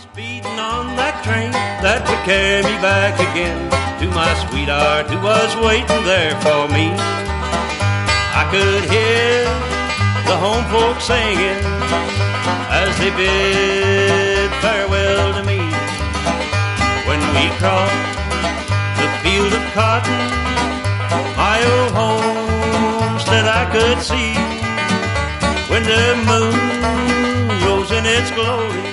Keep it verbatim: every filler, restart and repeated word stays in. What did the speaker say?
Speeding on that train that would carry me back again to my sweetheart who was waiting there for me. I could hear the home folks singing as they bid farewell to me. When we crossed the field of cotton, my old homestead I could see. When the moon rose in its glory,